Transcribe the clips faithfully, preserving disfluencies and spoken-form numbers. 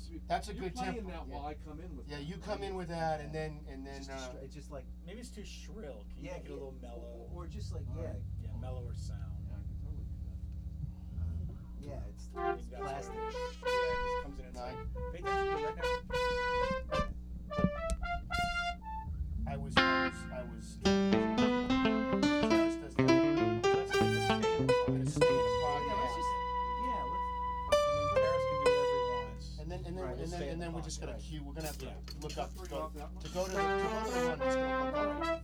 supposed to be. That's a you're good playing tempo. that Yeah. while I come in with. Yeah, that, you right? come in with that, and then and then. It's just, Uh, a, it's just like Maybe it's too shrill. Can you yeah, make it a yeah, little mellow? or, or just like All yeah, right. Yeah, mellower sound. Yeah, I can totally do that. yeah, it's, Maybe it's that's plastic. what it is. Yeah, it just comes in and it's No, like, pay attention to it right now. I was I was I was. Travis does that. Let's take a stand. I'm gonna stay in the Yeah, podcast. let's just yeah, let's. And then Paris can do whatever he wants. And then and then Right, and we'll then stay in and the then we're pod, just gonna right. cue. We're gonna have to Yeah. look up to Bring go, off that one. to go to the to go to the one that's gonna look up. Fucking-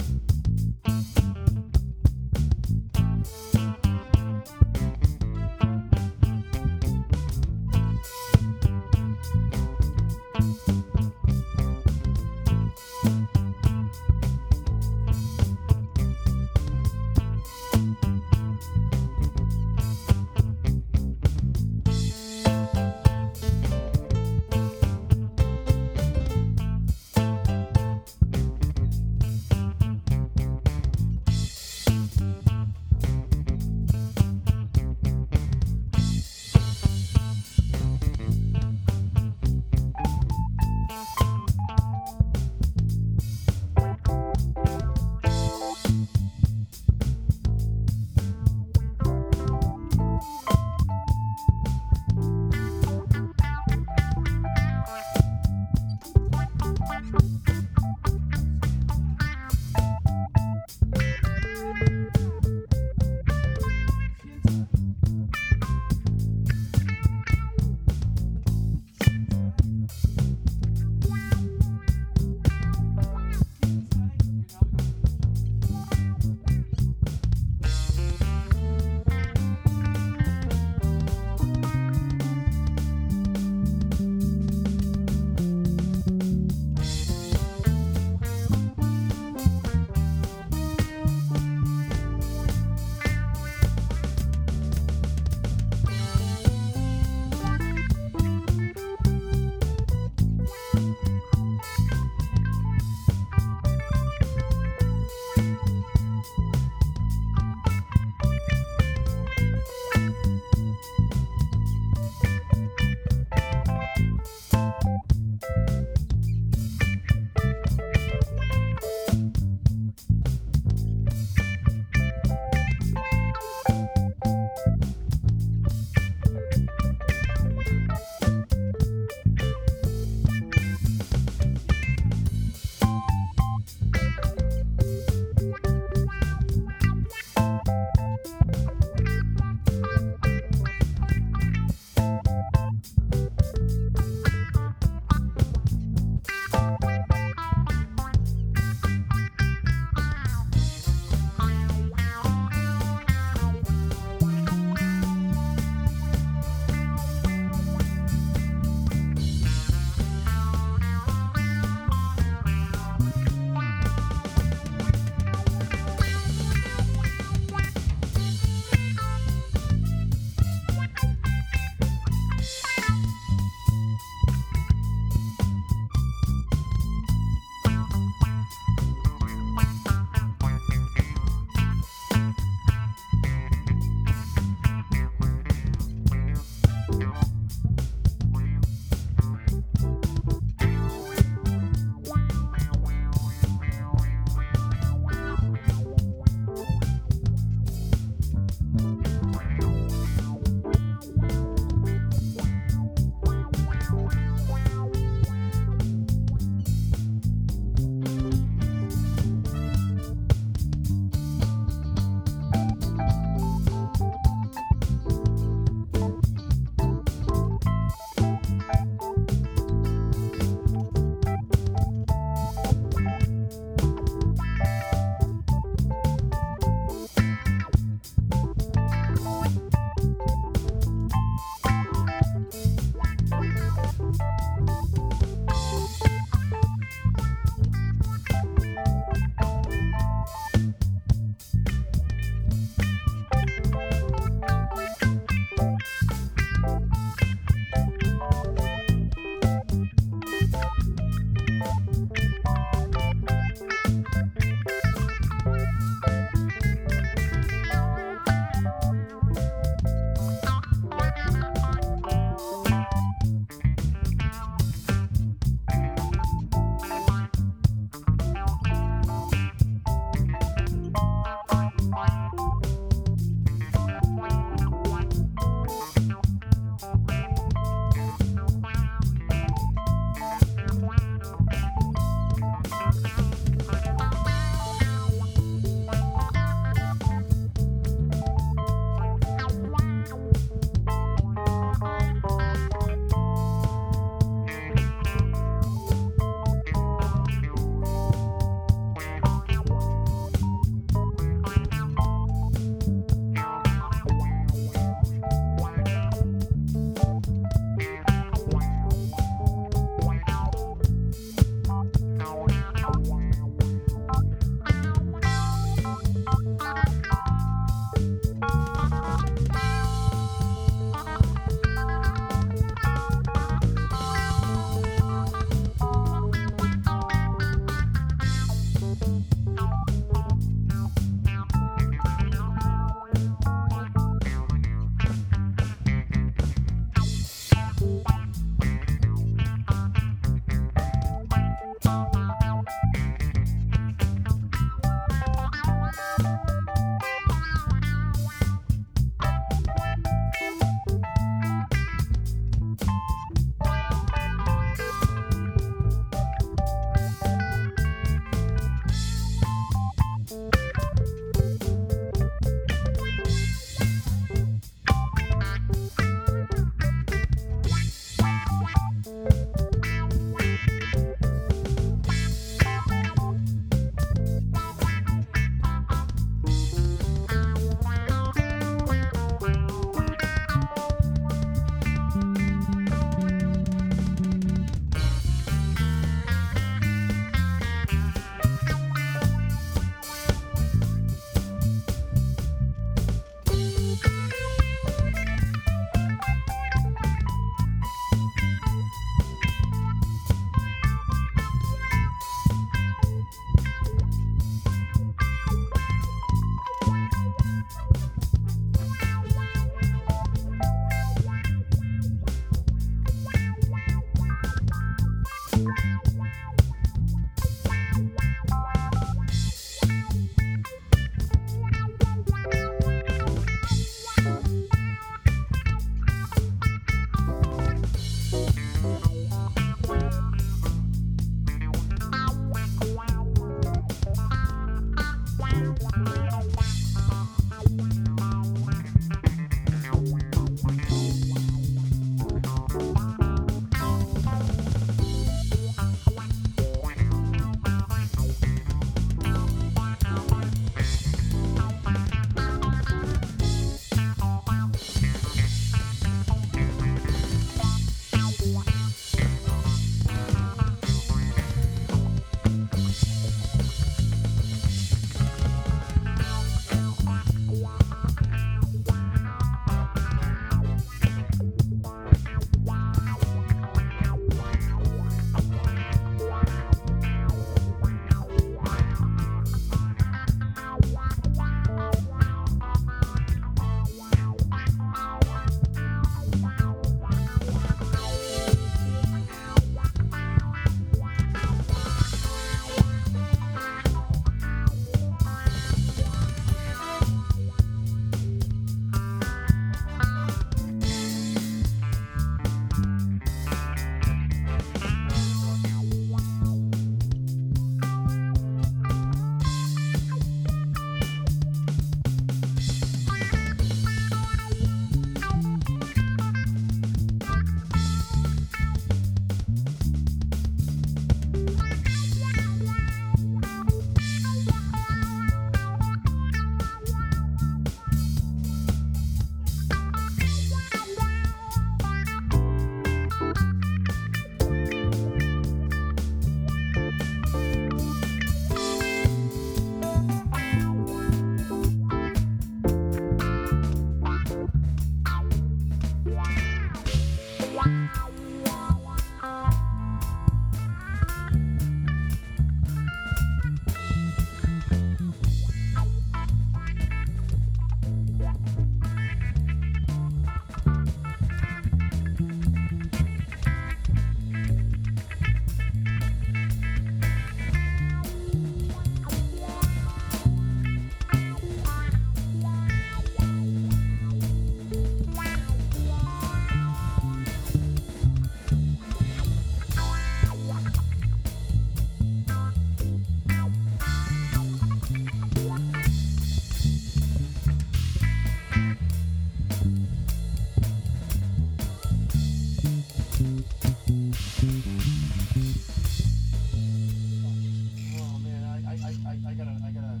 Oh man, I, I, I, I I gotta, I gotta.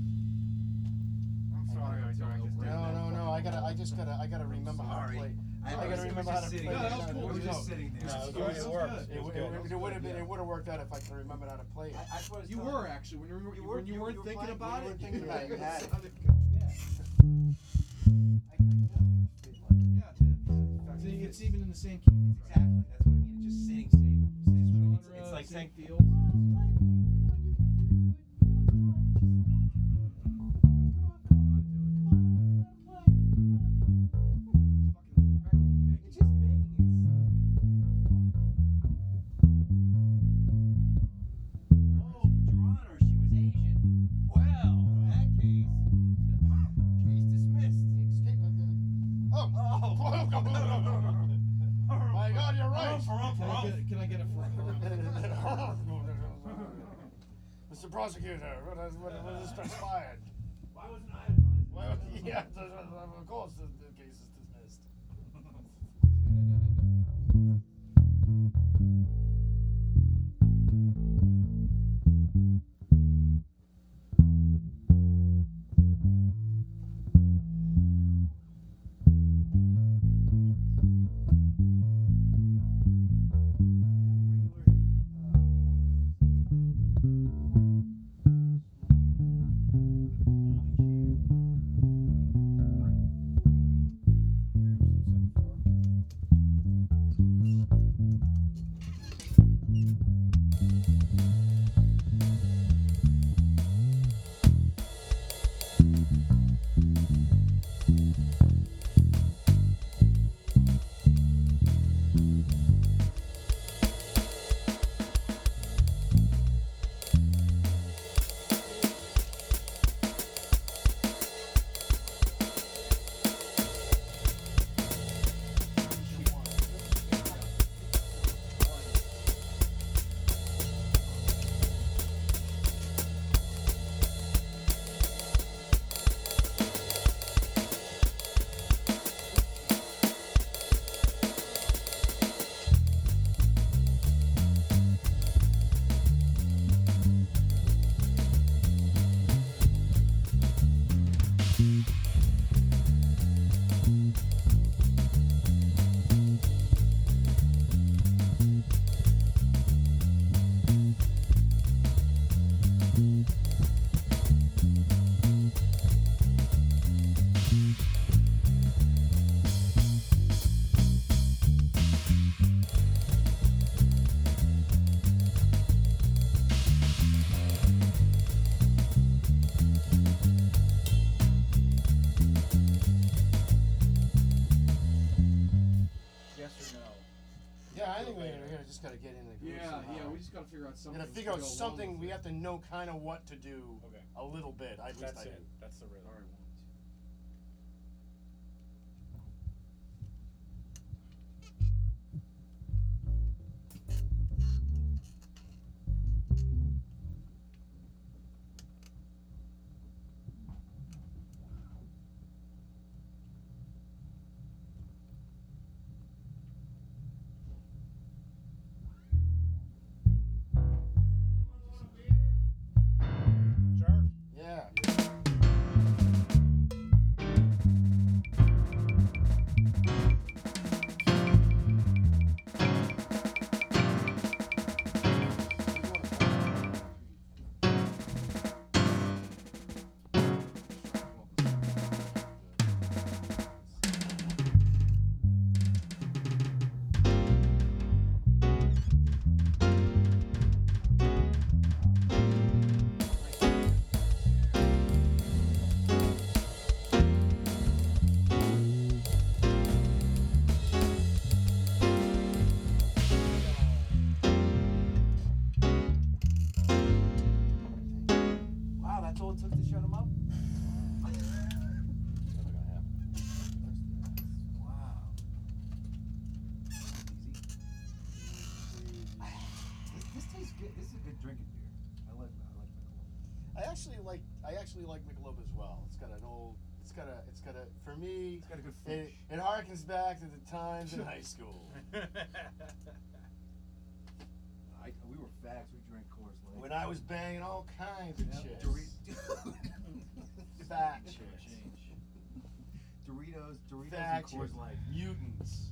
I'm sorry, I'm sorry. I just did No, that. no, no. I gotta, I just gotta, I gotta remember how to Sorry. play. I, I gotta was remember just how to sitting play. there. that. I No, was no. just sitting there. No, It it, was it, good. worked. It, It was it, good. it, it would have been, it would have worked out if I could remember how to play it. I, that's what I was You telling were actually when you were, You when were- you you- weren't you were thinking playing- about you it. weren't thinking about it, you had it. sounded good. Yeah. Yeah, it did. See, it's even in the same key. Exactly. That's what I mean. It's just sitting, same, same Genre, it's, it's like same saying, feel. it's just making it sing. Oh, but Your Honor, she was Asian. Well, in that case, case dismissed. Oh, Oh, my God, you're right. Harumph, harumph, Can I harumph. get, can I get it for Mister Prosecutor, what has, what, what has transpired? Why wasn't I Well, yeah, of course the, the case is dismissed. yes or no? Yeah, I think we're gonna just gotta get in the groove Yeah, somehow. yeah. We just gotta figure out We're something. gonna figure to out go along something. with We it. have to know kind of what to do. Okay. A little bit. At least That's I it. did. That's the rhythm. All right. Sure. Yeah. Wow, that's all it took to shut him up? Wow. This, this tastes good. This is a good drinking beer. I like I like Michelob. I actually like. I actually like Michelob as well. It's got an old. It's got a. It's got a. For me, It's got a good it, finish. it harkens back to the times in high school. I was banging all kinds of chicks. Dor- Fat Change. chicks. Doritos, Doritos, Fat and Coors chicks. Light. Mutants.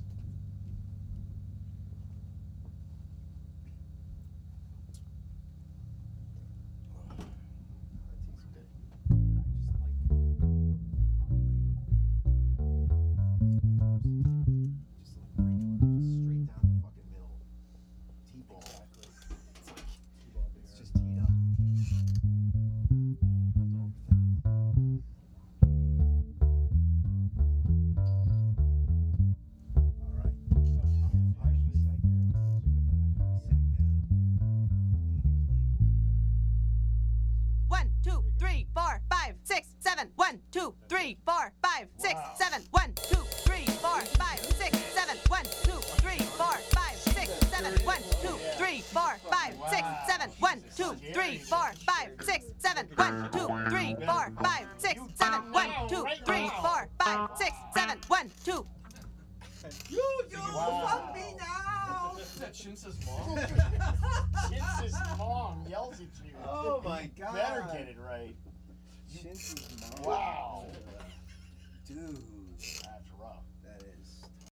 One, two, three, four, five, six, seven. One, two, three, four, five, six, Wow. seven. One, two, three, four, five, six, seven. One, two, three, four, five, six, seven. One, two, three, four, five, six, seven. One, two, three, four, five, six, seven. One, two, three, four, five, six, seven. One, two, three, four, five, six, seven. One, two. You, you, Wow. fuck me now! Is that Shinsa's mom? Shinsa's mom yells at you. Oh my You God. better get it right. Shinsu's mom. Wow. Dude.